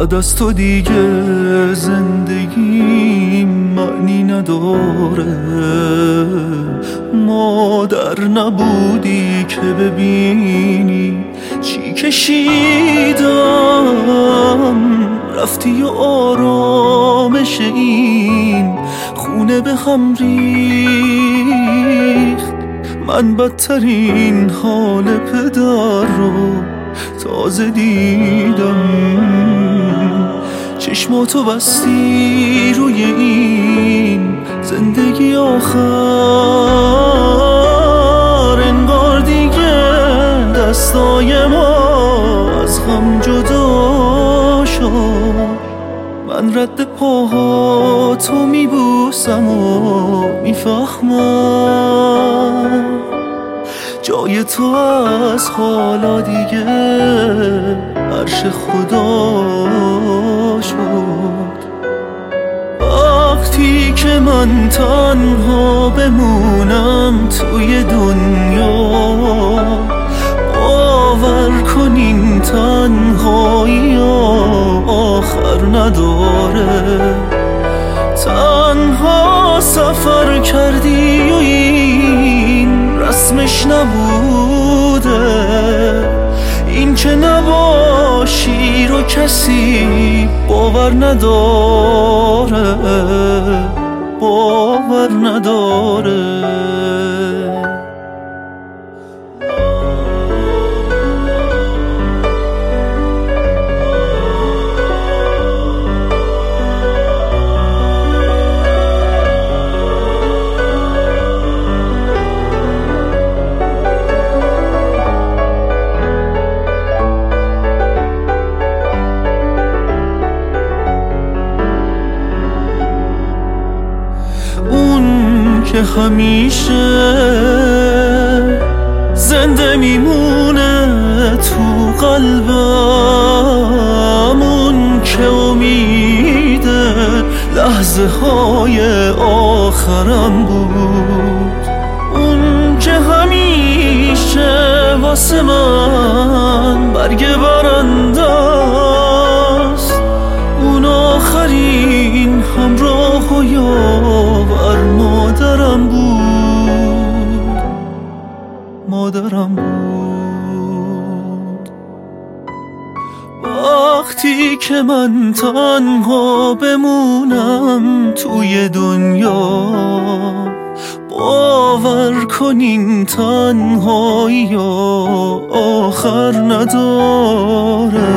بعد از تو دیگه زندگی معنی نداره. مادر نبودی که ببینی چی کشیدم، رفتی و آرامش این خونه به هم ریخت. من بدترین حال پدر رو تازه دیدم. چشماتو بستی روی این زندگی آخر، انگار دیگه دستای ما از هم جدا شد. من رد پاهاتو میبوسم و میفهمم جای تو از حالا دیگه عرش خدا شد. وقتی که من تنها بمونم توی دنیا، باور کنین تنهایی آخر نداره. تنها سفر کردی و این رسمش نبوده، این که نباشی رو کسی باور نداره، باور نداره. که همیشه زنده میمونه تو قلبم، اون که امیده لحظه های آخرم بود، اون که همیشه واسه من برگ برنده است، اون آخرین همراه و یاور مادرم بود، مادرم بود. وقتی که من تنها بمونم توی دنیا، باور کنین تنهایی آخر نداره.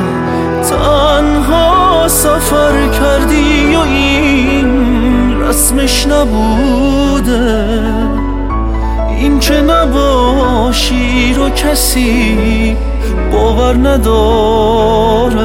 تنها سفر کردی و این رسمش نبوده، این که نباشی رو کسی باور نداره،